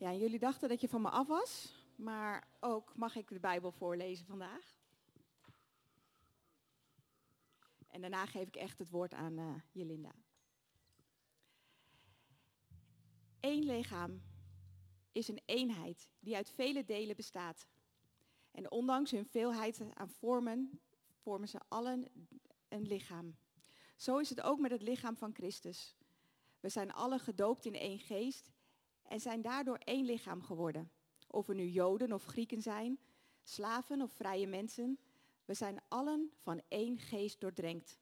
Ja, en jullie dachten dat je van me af was, maar ook mag ik de Bijbel voorlezen vandaag. En daarna geef ik echt het woord aan Jelinda. Eén lichaam is een eenheid die uit vele delen bestaat. En ondanks hun veelheid aan vormen, vormen ze allen een lichaam. Zo is het ook met het lichaam van Christus. We zijn allen gedoopt in één geest en zijn daardoor één lichaam geworden. Of we nu Joden of Grieken zijn, slaven of vrije mensen, we zijn allen van één geest doordrenkt.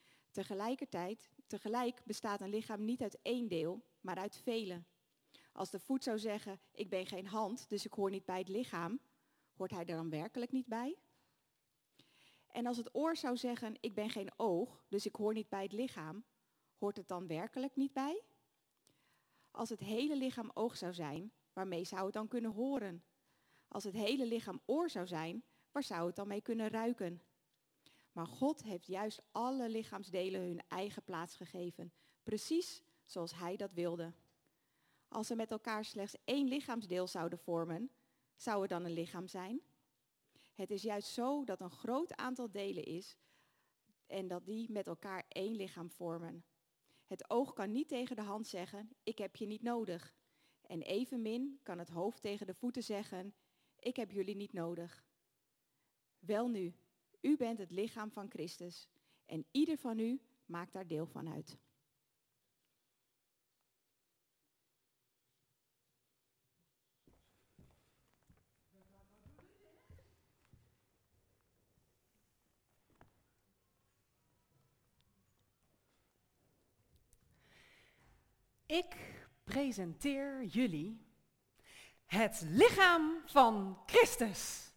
Tegelijk bestaat een lichaam niet uit één deel, maar uit vele. Als de voet zou zeggen, ik ben geen hand, dus ik hoor niet bij het lichaam, hoort hij er dan werkelijk niet bij? En als het oor zou zeggen, ik ben geen oog, dus ik hoor niet bij het lichaam, hoort het dan werkelijk niet bij? Als het hele lichaam oog zou zijn, waarmee zou het dan kunnen horen? Als het hele lichaam oor zou zijn, waar zou het dan mee kunnen ruiken? Maar God heeft juist alle lichaamsdelen hun eigen plaats gegeven, precies zoals Hij dat wilde. Als ze met elkaar slechts één lichaamsdeel zouden vormen, zou er dan een lichaam zijn? Het is juist zo dat een groot aantal delen is en dat die met elkaar één lichaam vormen. Het oog kan niet tegen de hand zeggen, ik heb je niet nodig. En evenmin kan het hoofd tegen de voeten zeggen, ik heb jullie niet nodig. Welnu, u bent het lichaam van Christus en ieder van u maakt daar deel van uit. Ik presenteer jullie het lichaam van Christus.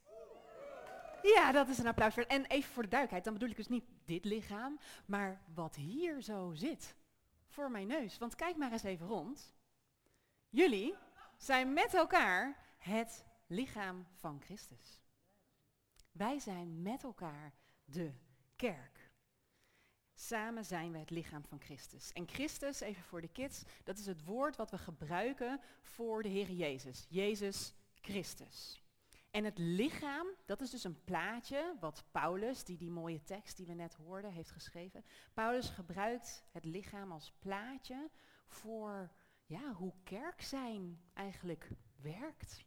Ja, dat is een applaus voor. En even voor de duidelijkheid, dan bedoel ik dus niet dit lichaam, maar wat hier zo zit, voor mijn neus. Want kijk maar eens even rond. Jullie zijn met elkaar het lichaam van Christus. Wij zijn met elkaar de kerk. Samen zijn we het lichaam van Christus. En Christus, even voor de kids, dat is het woord wat we gebruiken voor de Heer Jezus. Jezus Christus. En het lichaam, dat is dus een plaatje wat Paulus, die mooie tekst die we net hoorden, heeft geschreven. Paulus gebruikt het lichaam als plaatje voor hoe kerk zijn eigenlijk werkt.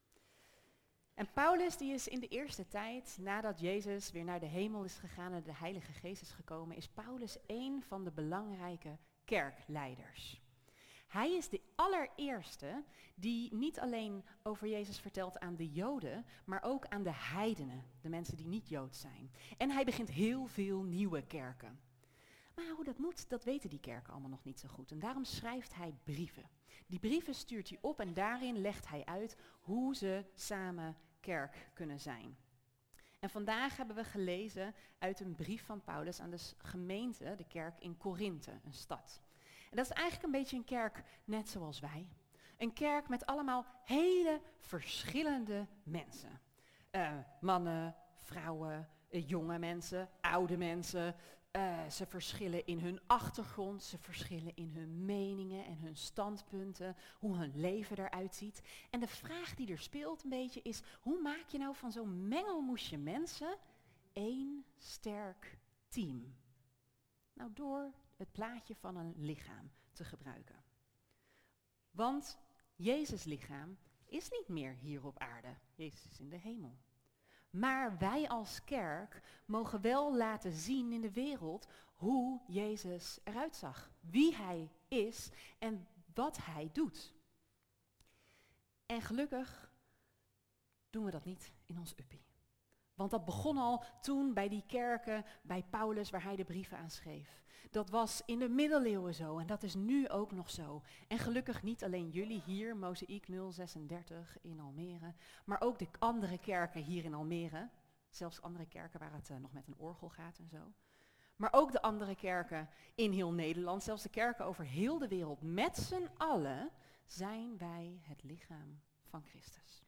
En Paulus die is in de eerste tijd, nadat Jezus weer naar de hemel is gegaan en de Heilige Geest is gekomen, is Paulus een van de belangrijke kerkleiders. Hij is de allereerste die niet alleen over Jezus vertelt aan de Joden, maar ook aan de heidenen, de mensen die niet Joods zijn. En hij begint heel veel nieuwe kerken. Maar hoe dat moet, dat weten die kerken allemaal nog niet zo goed. En daarom schrijft hij brieven. Die brieven stuurt hij op en daarin legt hij uit hoe ze samen kerk kunnen zijn. En vandaag hebben we gelezen uit een brief van Paulus aan de gemeente, de kerk in Korinthe, een stad. En dat is eigenlijk een beetje een kerk net zoals wij. Een kerk met allemaal hele verschillende mensen. Mannen, vrouwen, jonge mensen, oude mensen. Ze verschillen in hun achtergrond, ze verschillen in hun meningen en hun standpunten, hoe hun leven eruit ziet. En de vraag die er speelt een beetje is, hoe maak je nou van zo'n mengelmoesje mensen één sterk team? Nou, door het plaatje van een lichaam te gebruiken. Want Jezus' lichaam is niet meer hier op aarde. Jezus is in de hemel. Maar wij als kerk mogen wel laten zien in de wereld hoe Jezus eruit zag. Wie hij is en wat hij doet. En gelukkig doen we dat niet in ons uppie. Want dat begon al toen bij die kerken, bij Paulus, waar hij de brieven aan schreef. Dat was in de middeleeuwen zo en dat is nu ook nog zo. En gelukkig niet alleen jullie hier, Mozaïek 036 in Almere, maar ook de andere kerken hier in Almere. Zelfs andere kerken waar het nog met een orgel gaat en zo. Maar ook de andere kerken in heel Nederland, zelfs de kerken over heel de wereld. Met z'n allen zijn wij het lichaam van Christus.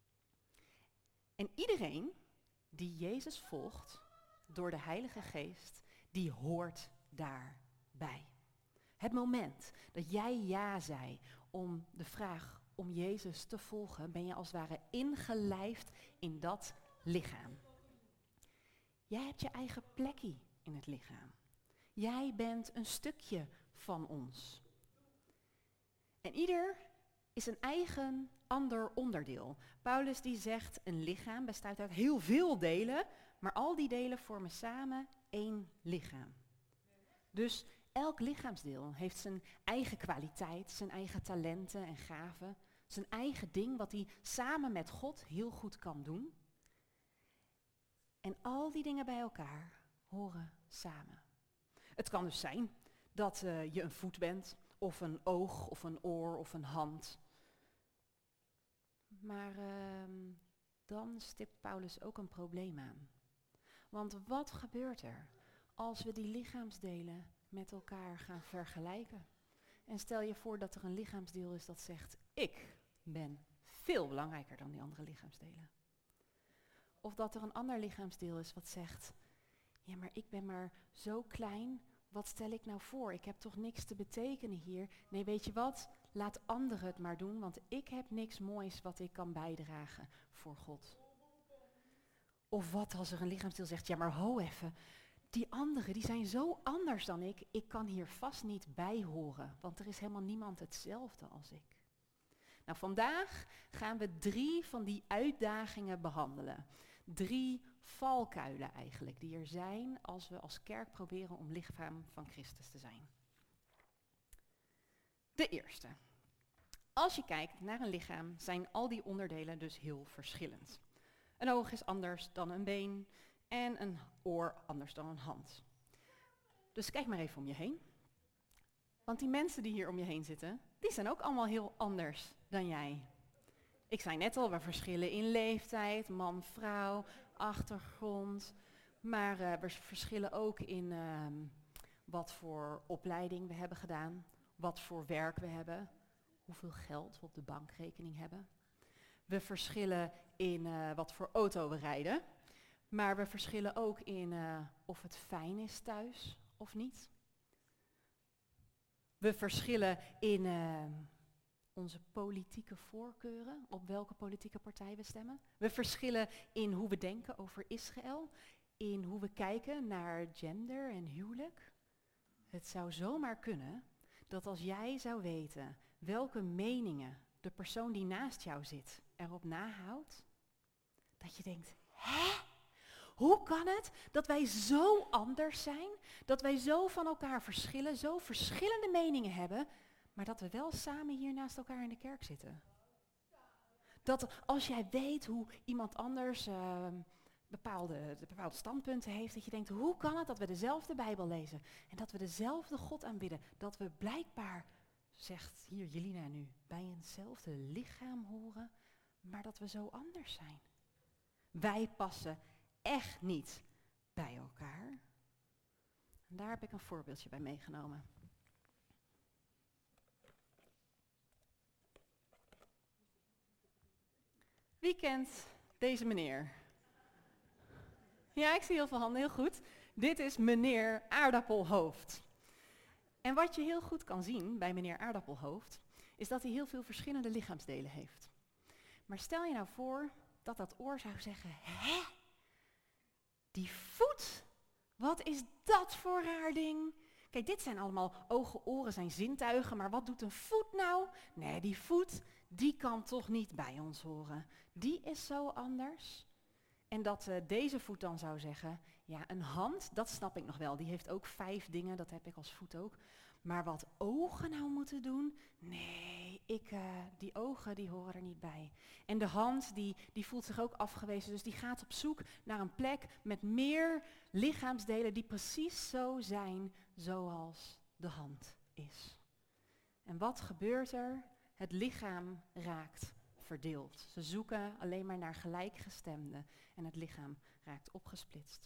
En iedereen die Jezus volgt door de Heilige Geest, die hoort daarbij. Het moment dat jij ja zei om de vraag om Jezus te volgen, ben je als het ware ingelijfd in dat lichaam. Jij hebt je eigen plekje in het lichaam. Jij bent een stukje van ons. En ieder is een eigen ander onderdeel. Paulus die zegt, een lichaam bestaat uit heel veel delen, maar al die delen vormen samen één lichaam. Dus elk lichaamsdeel heeft zijn eigen kwaliteit, zijn eigen talenten en gaven, zijn eigen ding wat hij samen met God heel goed kan doen. En al die dingen bij elkaar horen samen. Het kan dus zijn dat je een voet bent, of een oog, of een oor, of een hand. Maar dan stipt Paulus ook een probleem aan. Want wat gebeurt er als we die lichaamsdelen met elkaar gaan vergelijken? En stel je voor dat er een lichaamsdeel is dat zegt, ik ben veel belangrijker dan die andere lichaamsdelen. Of dat er een ander lichaamsdeel is wat zegt, ja, maar ik ben maar zo klein, wat stel ik nou voor? Ik heb toch niks te betekenen hier? Nee, weet je wat? Laat anderen het maar doen, want ik heb niks moois wat ik kan bijdragen voor God. Of wat als er een lichaamsdeel zegt, ja, maar ho even, die anderen die zijn zo anders dan ik kan hier vast niet bij horen, want er is helemaal niemand hetzelfde als ik. Nou, vandaag gaan we 3 van die uitdagingen behandelen. 3 valkuilen eigenlijk, die er zijn als we als kerk proberen om lichaam van Christus te zijn. De eerste. Als je kijkt naar een lichaam, zijn al die onderdelen dus heel verschillend. Een oog is anders dan een been en een oor anders dan een hand. Dus kijk maar even om je heen. Want die mensen die hier om je heen zitten, die zijn ook allemaal heel anders dan jij. Ik zei net al, we verschillen in leeftijd, man, vrouw, achtergrond. Maar we verschillen ook in wat voor opleiding we hebben gedaan, wat voor werk we hebben, hoeveel geld we op de bankrekening hebben. We verschillen in wat voor auto we rijden, maar we verschillen ook in of het fijn is thuis of niet. We verschillen in onze politieke voorkeuren, op welke politieke partij we stemmen. We verschillen in hoe we denken over Israël, in hoe we kijken naar gender en huwelijk. Het zou zomaar kunnen dat als jij zou weten welke meningen de persoon die naast jou zit erop nahoudt, dat je denkt, hè? Hoe kan het dat wij zo anders zijn, dat wij zo van elkaar verschillen, zo verschillende meningen hebben, maar dat we wel samen hier naast elkaar in de kerk zitten? Dat als jij weet hoe iemand anders bepaalde standpunten heeft, dat je denkt, hoe kan het dat we dezelfde Bijbel lezen en dat we dezelfde God aanbidden, dat we blijkbaar, zegt hier Jelina nu, bij eenzelfde lichaam horen, maar dat we zo anders zijn. Wij passen echt niet bij elkaar. En daar heb ik een voorbeeldje bij meegenomen. Wie kent deze meneer? Ja, ik zie heel veel handen, heel goed. Dit is meneer Aardappelhoofd. En wat je heel goed kan zien bij meneer Aardappelhoofd, is dat hij heel veel verschillende lichaamsdelen heeft. Maar stel je nou voor dat dat oor zou zeggen, hè? Die voet? Wat is dat voor raar ding? Kijk, dit zijn allemaal ogen, oren, zijn zintuigen, maar wat doet een voet nou? Nee, die voet, die kan toch niet bij ons horen. Die is zo anders. En dat deze voet dan zou zeggen, ja, een hand, dat snap ik nog wel. Die heeft ook 5 dingen, dat heb ik als voet ook. Maar wat ogen nou moeten doen? Nee, die ogen die horen er niet bij. En de hand die voelt zich ook afgewezen, dus die gaat op zoek naar een plek met meer lichaamsdelen die precies zo zijn zoals de hand is. En wat gebeurt er? Het lichaam raakt verdeeld. Ze zoeken alleen maar naar gelijkgestemden en het lichaam raakt opgesplitst.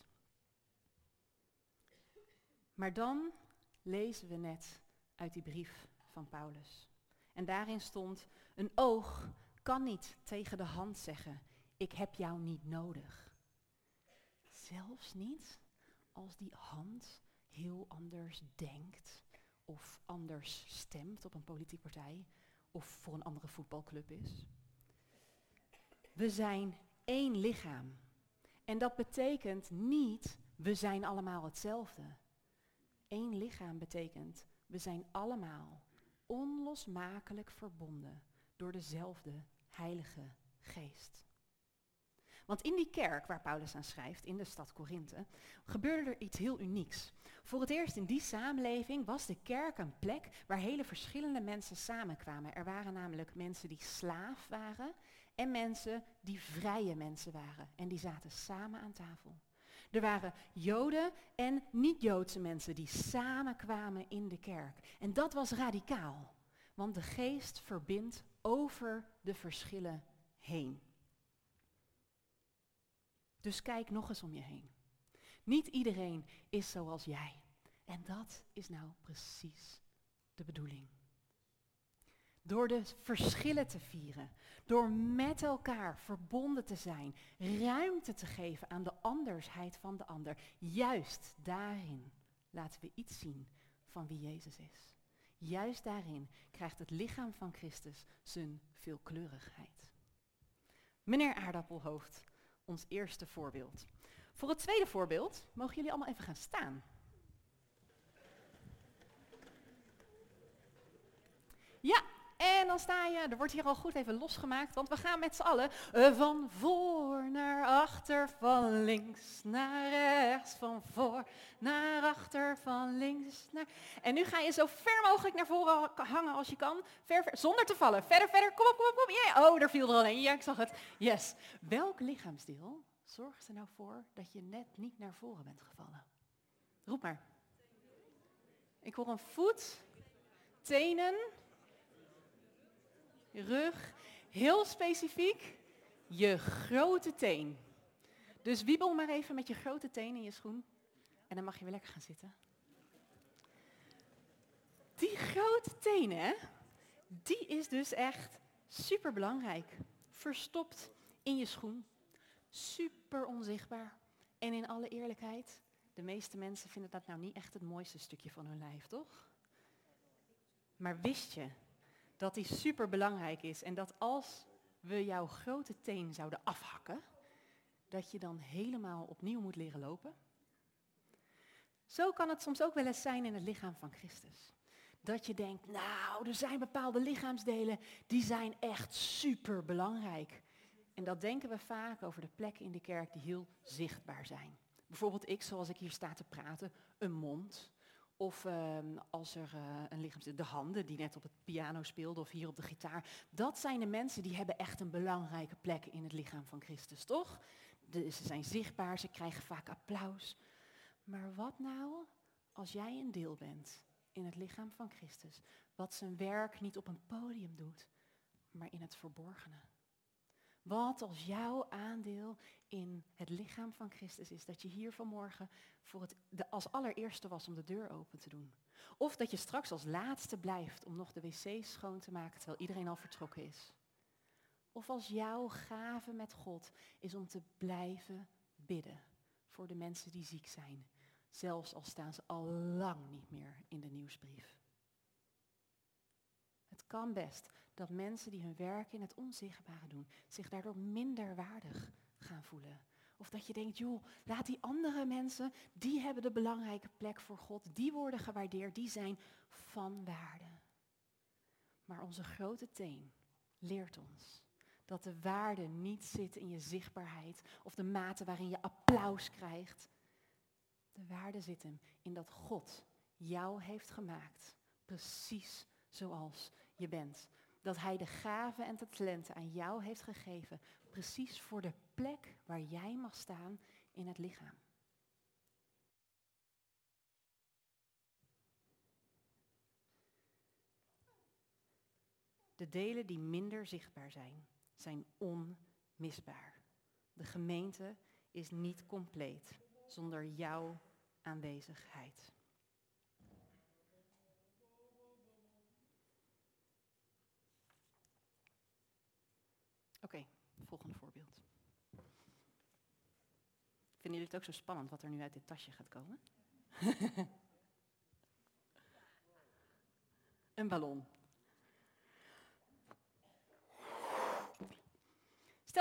Maar dan lezen we net uit die brief van Paulus. En daarin stond, een oog kan niet tegen de hand zeggen, ik heb jou niet nodig. Zelfs niet als die hand heel anders denkt of anders stemt op een politieke partij of voor een andere voetbalclub is. We zijn één lichaam. En dat betekent niet, we zijn allemaal hetzelfde. Eén lichaam betekent, we zijn allemaal onlosmakelijk verbonden door dezelfde Heilige Geest. Want in die kerk waar Paulus aan schrijft, in de stad Korinthe, gebeurde er iets heel unieks. Voor het eerst in die samenleving was de kerk een plek waar hele verschillende mensen samenkwamen. Er waren namelijk mensen die slaaf waren en mensen die vrije mensen waren. En die zaten samen aan tafel. Er waren Joden en niet-Joodse mensen die samenkwamen in de kerk. En dat was radicaal, want de Geest verbindt over de verschillen heen. Dus kijk nog eens om je heen. Niet iedereen is zoals jij. En dat is nou precies de bedoeling. Door de verschillen te vieren, door met elkaar verbonden te zijn, ruimte te geven aan de andersheid van de ander. Juist daarin laten we iets zien van wie Jezus is. Juist daarin krijgt het lichaam van Christus zijn veelkleurigheid. Meneer Aardappelhoofd, ons eerste voorbeeld. Voor het tweede voorbeeld mogen jullie allemaal even gaan staan. Ja, en dan sta je, er wordt hier al goed even losgemaakt, want we gaan met z'n allen van voor naar achter, van links naar rechts, van voor naar achter, van links naar... En nu ga je zo ver mogelijk naar voren hangen als je kan, ver, zonder te vallen. Verder, kom op. Yeah. Oh, daar viel er al een. Ja, ik zag het. Yes. Welk lichaamsdeel zorgt er nou voor dat je net niet naar voren bent gevallen? Roep maar. Ik hoor een voet, tenen, rug, heel specifiek, je grote teen. Dus wiebel maar even met je grote teen in je schoen en dan mag je weer lekker gaan zitten. Die grote teen, hè, die is dus echt super belangrijk. Verstopt in je schoen, super onzichtbaar. En in alle eerlijkheid, de meeste mensen vinden dat nou niet echt het mooiste stukje van hun lijf, toch? Maar wist je dat die super belangrijk is en dat als we jouw grote teen zouden afhakken, dat je dan helemaal opnieuw moet leren lopen? Zo kan het soms ook wel eens zijn in het lichaam van Christus. Dat je denkt, nou, er zijn bepaalde lichaamsdelen die zijn echt super belangrijk. En dat denken we vaak over de plekken in de kerk die heel zichtbaar zijn. Bijvoorbeeld ik, zoals ik hier sta te praten, een mond. Of als er een lichaamsdeel, de handen die net op het piano speelden of hier op de gitaar. Dat zijn de mensen die hebben echt een belangrijke plek in het lichaam van Christus, toch? Ze zijn zichtbaar, ze krijgen vaak applaus. Maar wat nou als jij een deel bent in het lichaam van Christus, wat zijn werk niet op een podium doet, maar in het verborgene? Wat als jouw aandeel in het lichaam van Christus is dat je hier vanmorgen als allereerste was om de deur open te doen? Of dat je straks als laatste blijft om nog de wc's schoon te maken terwijl iedereen al vertrokken is? Of als jouw gave met God is om te blijven bidden voor de mensen die ziek zijn, zelfs al staan ze al lang niet meer in de nieuwsbrief. Het kan best dat mensen die hun werk in het onzichtbare doen, zich daardoor minder waardig gaan voelen. Of dat je denkt, joh, laat die andere mensen, die hebben de belangrijke plek voor God, die worden gewaardeerd, die zijn van waarde. Maar onze grote teen leert ons dat de waarde niet zit in je zichtbaarheid of de mate waarin je applaus krijgt. De waarde zit hem in dat God jou heeft gemaakt, precies zoals je bent. Dat hij de gaven en de talenten aan jou heeft gegeven, precies voor de plek waar jij mag staan in het lichaam. De delen die minder zichtbaar zijn, zijn onmisbaar. De gemeente is niet compleet zonder jouw aanwezigheid. Oké, volgende voorbeeld. Vinden jullie het ook zo spannend wat er nu uit dit tasje gaat komen? Een ballon.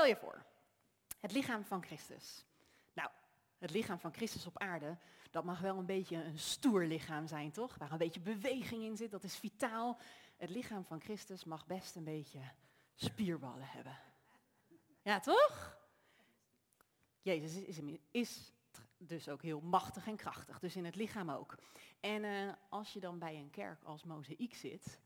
Stel je voor, het lichaam van Christus. Nou, het lichaam van Christus op aarde, dat mag wel een beetje een stoer lichaam zijn, toch? Waar een beetje beweging in zit, dat is vitaal. Het lichaam van Christus mag best een beetje spierballen hebben. Ja, toch? Jezus is dus ook heel machtig en krachtig, dus in het lichaam ook. En als je dan bij een kerk als Mozaïek zit,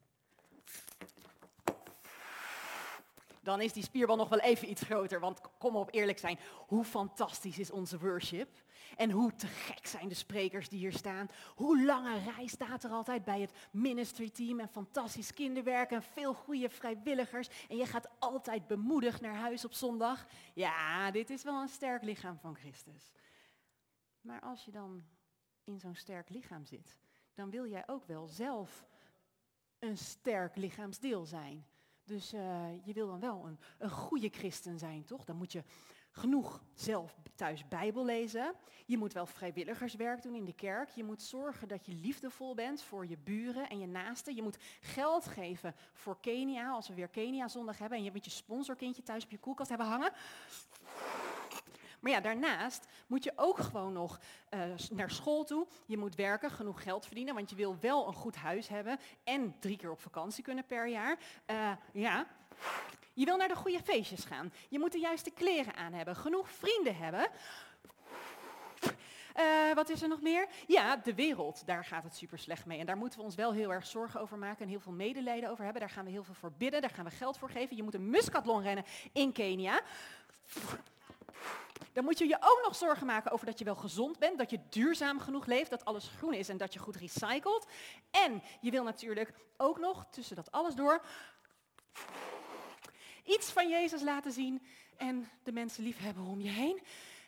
dan is die spierbal nog wel even iets groter. Want kom op, eerlijk zijn, hoe fantastisch is onze worship? En hoe te gek zijn de sprekers die hier staan? Hoe lange rij staat er altijd bij het ministry team en fantastisch kinderwerk en veel goede vrijwilligers. En je gaat altijd bemoedigd naar huis op zondag. Ja, dit is wel een sterk lichaam van Christus. Maar als je dan in zo'n sterk lichaam zit, dan wil jij ook wel zelf een sterk lichaamsdeel zijn. Dus je wil dan wel een goede christen zijn, toch? Dan moet je genoeg zelf thuis Bijbel lezen. Je moet wel vrijwilligerswerk doen in de kerk. Je moet zorgen dat je liefdevol bent voor je buren en je naasten. Je moet geld geven voor Kenia, als we weer Kenia zondag hebben. En je moet je sponsorkindje thuis op je koelkast hebben hangen. Maar ja, daarnaast moet je ook gewoon nog naar school toe. Je moet werken, genoeg geld verdienen, want je wil wel een goed huis hebben en 3 keer op vakantie kunnen per jaar. Je wil naar de goede feestjes gaan. Je moet de juiste kleren aan hebben, genoeg vrienden hebben. Wat is er nog meer? Ja, de wereld, daar gaat het super slecht mee. En daar moeten we ons wel heel erg zorgen over maken en heel veel medelijden over hebben. Daar gaan we heel veel voor bidden, daar gaan we geld voor geven. Je moet een muskathlon rennen in Kenia. Dan moet je je ook nog zorgen maken over dat je wel gezond bent, dat je duurzaam genoeg leeft, dat alles groen is en dat je goed recycelt. En je wil natuurlijk ook nog, tussen dat alles door, iets van Jezus laten zien en de mensen lief hebben om je heen.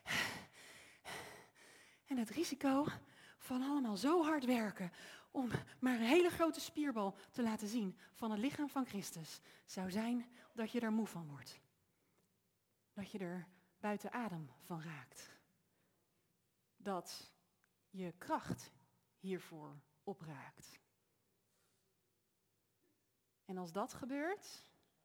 En het risico van allemaal zo hard werken om maar een hele grote spierbal te laten zien van het lichaam van Christus zou zijn dat je er moe van wordt. Dat je er buiten adem van raakt. Dat je kracht hiervoor opraakt. En als dat gebeurt,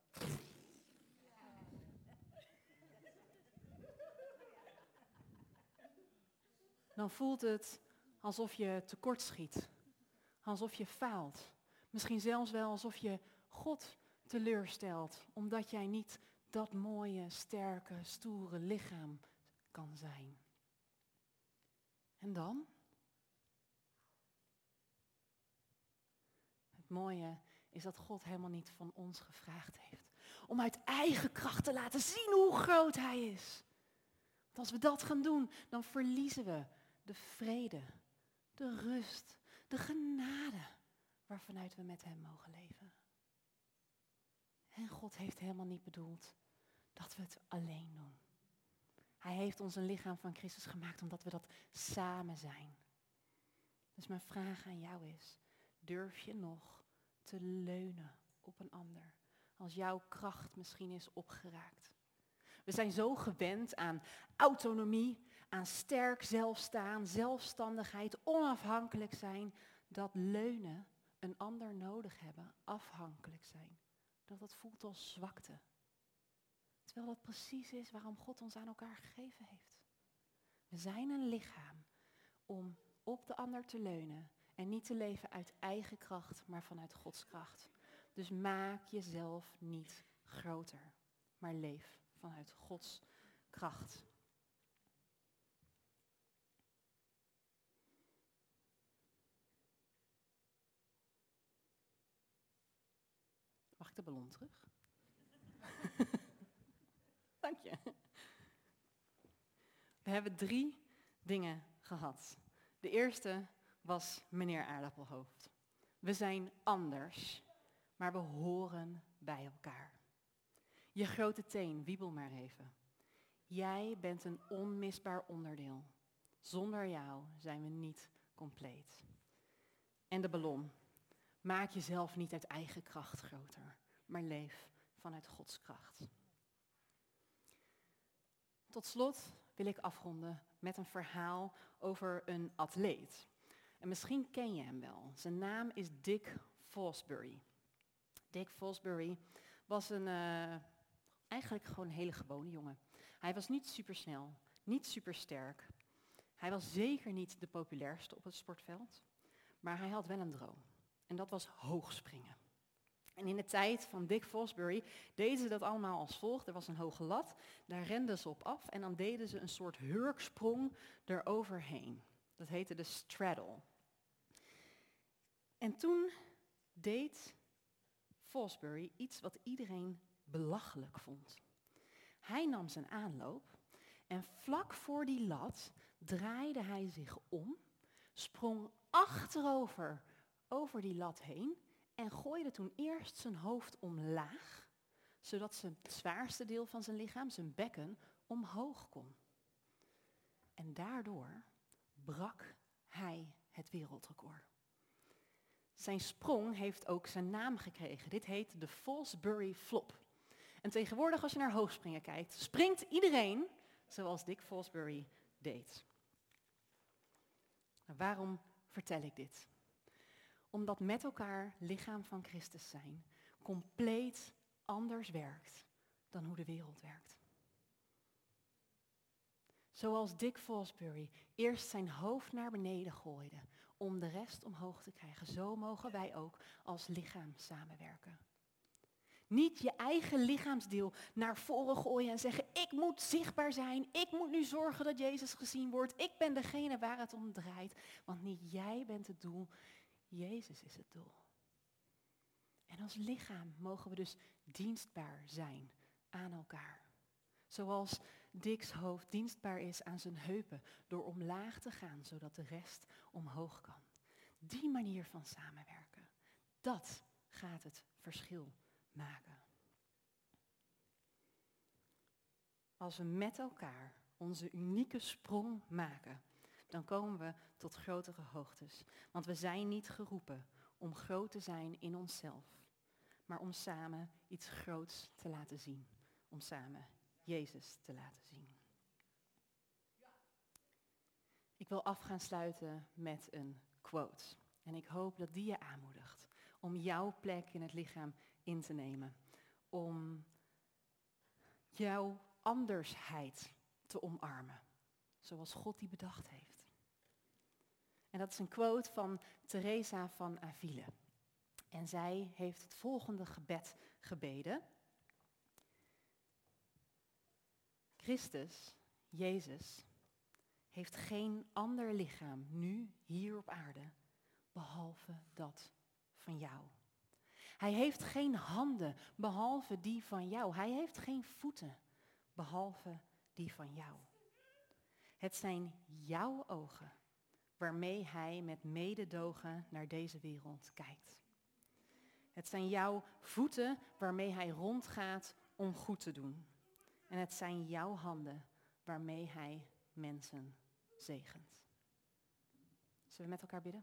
dan voelt het alsof je tekortschiet. Alsof je faalt. Misschien zelfs wel alsof je God teleurstelt, omdat jij niet dat mooie, sterke, stoere lichaam kan zijn. En dan? Het mooie is dat God helemaal niet van ons gevraagd heeft om uit eigen kracht te laten zien hoe groot Hij is. Want als we dat gaan doen, dan verliezen we de vrede, de rust, de genade waarvanuit we met Hem mogen leven. En God heeft helemaal niet bedoeld dat we het alleen doen. Hij heeft ons een lichaam van Christus gemaakt omdat we dat samen zijn. Dus mijn vraag aan jou is, durf je nog te leunen op een ander als jouw kracht misschien is opgeraakt? We zijn zo gewend aan autonomie, aan sterk zelfstaan, zelfstandigheid, onafhankelijk zijn, dat leunen, een ander nodig hebben, afhankelijk zijn. Dat voelt als zwakte. Terwijl dat precies is waarom God ons aan elkaar gegeven heeft. We zijn een lichaam om op de ander te leunen en niet te leven uit eigen kracht, maar vanuit Gods kracht. Dus maak jezelf niet groter, maar leef vanuit Gods kracht. Mag ik de ballon terug? Dank je. We hebben 3 dingen gehad. De eerste was meneer Aardappelhoofd. We zijn anders, maar we horen bij elkaar. Je grote teen, wiebel maar even. Jij bent een onmisbaar onderdeel. Zonder jou zijn we niet compleet. En de ballon. Maak jezelf niet uit eigen kracht groter, maar leef vanuit Gods kracht. Tot slot wil ik afronden met een verhaal over een atleet. En misschien ken je hem wel. Zijn naam is Dick Fosbury. Dick Fosbury was een Eigenlijk gewoon een hele gewone jongen. Hij was niet supersnel, niet supersterk. Hij was zeker niet de populairste op het sportveld. Maar hij had wel een droom. En dat was hoogspringen. En in de tijd van Dick Fosbury deden ze dat allemaal als volgt. Er was een hoge lat, daar renden ze op af en dan deden ze een soort hurksprong eroverheen. Dat heette de straddle. En toen deed Fosbury iets wat iedereen belachelijk vond. Hij nam zijn aanloop en vlak voor die lat draaide hij zich om, sprong achterover over die lat heen en gooide toen eerst zijn hoofd omlaag, zodat het zwaarste deel van zijn lichaam, zijn bekken, omhoog kon. En daardoor brak hij het wereldrecord. Zijn sprong heeft ook zijn naam gekregen. Dit heet de Fosbury Flop. En tegenwoordig als je naar hoogspringen kijkt, springt iedereen zoals Dick Fosbury deed. Nou, waarom vertel ik dit? Omdat met elkaar lichaam van Christus zijn compleet anders werkt dan hoe de wereld werkt. Zoals Dick Fosbury eerst zijn hoofd naar beneden gooide om de rest omhoog te krijgen, zo mogen wij ook als lichaam samenwerken. Niet je eigen lichaamsdeel naar voren gooien en zeggen, ik moet zichtbaar zijn, ik moet nu zorgen dat Jezus gezien wordt, ik ben degene waar het om draait, want niet jij bent het doel, Jezus is het doel. En als lichaam mogen we dus dienstbaar zijn aan elkaar. Zoals Dick's hoofd dienstbaar is aan zijn heupen door omlaag te gaan, zodat de rest omhoog kan. Die manier van samenwerken, dat gaat het verschil maken. Als we met elkaar onze unieke sprong maken, dan komen we tot grotere hoogtes. Want we zijn niet geroepen om groot te zijn in onszelf, maar om samen iets groots te laten zien. Om samen Jezus te laten zien. Ik wil af gaan sluiten met een quote. En ik hoop dat die je aanmoedigt om jouw plek in het lichaam in te nemen. Om jouw andersheid te omarmen. Zoals God die bedacht heeft. En dat is een quote van Teresa van Avila. En zij heeft het volgende gebed gebeden. Christus, Jezus, heeft geen ander lichaam nu hier op aarde, behalve dat van jou. Hij heeft geen handen, behalve die van jou. Hij heeft geen voeten, behalve die van jou. Het zijn jouw ogen, waarmee hij met mededogen naar deze wereld kijkt. Het zijn jouw voeten, waarmee hij rondgaat om goed te doen. En het zijn jouw handen waarmee hij mensen zegent. Zullen we met elkaar bidden?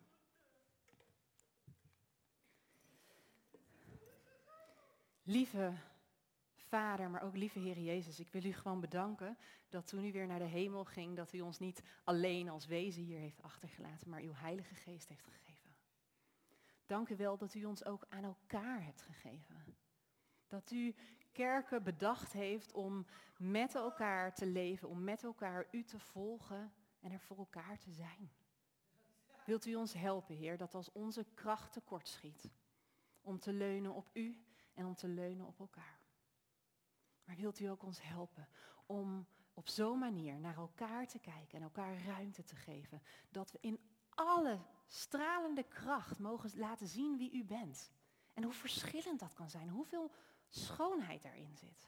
Lieve Vader, maar ook lieve Heer Jezus, ik wil u gewoon bedanken dat toen u weer naar de hemel ging, dat u ons niet alleen als wezen hier heeft achtergelaten, maar uw Heilige Geest heeft gegeven. Dank u wel dat u ons ook aan elkaar hebt gegeven. Dat u kerken bedacht heeft om met elkaar te leven, om met elkaar u te volgen en er voor elkaar te zijn. Wilt u ons helpen, Heer, dat als onze kracht tekortschiet, om te leunen op u en om te leunen op elkaar. Maar wilt u ook ons helpen om op zo'n manier naar elkaar te kijken en elkaar ruimte te geven, dat we in alle stralende kracht mogen laten zien wie u bent. En hoe verschillend dat kan zijn, hoeveel schoonheid erin zit.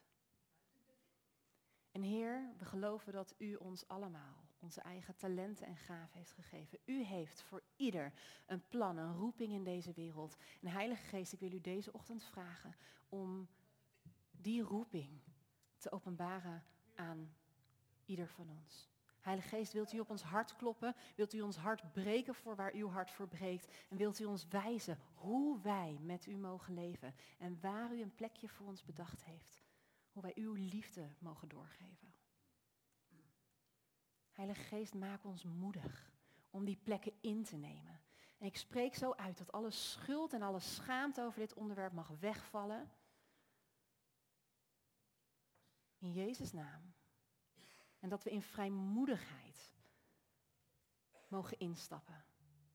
En Heer, we geloven dat u ons allemaal onze eigen talenten en gaven heeft gegeven. U heeft voor ieder een plan, een roeping in deze wereld. En Heilige Geest, ik wil u deze ochtend vragen om die roeping te openbaren aan ieder van ons. Heilige Geest, wilt u op ons hart kloppen? Wilt u ons hart breken voor waar uw hart voor breekt? En wilt u ons wijzen hoe wij met u mogen leven? En waar u een plekje voor ons bedacht heeft? Hoe wij uw liefde mogen doorgeven. Heilige Geest, maak ons moedig om die plekken in te nemen. En ik spreek zo uit dat alle schuld en alle schaamte over dit onderwerp mag wegvallen. In Jezus' naam. En dat we in vrijmoedigheid mogen instappen.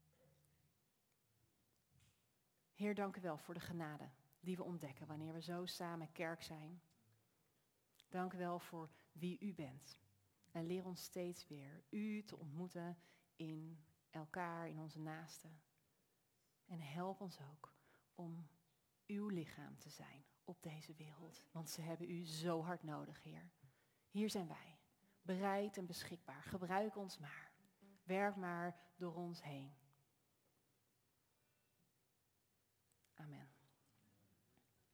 Heer, dank u wel voor de genade die we ontdekken wanneer we zo samen kerk zijn. Dank u wel voor wie u bent. En leer ons steeds weer u te ontmoeten in elkaar, in onze naasten. En help ons ook om uw lichaam te zijn op deze wereld. Want ze hebben u zo hard nodig, Heer. Hier zijn wij, bereid en beschikbaar. Gebruik ons maar. Werk maar door ons heen. Amen.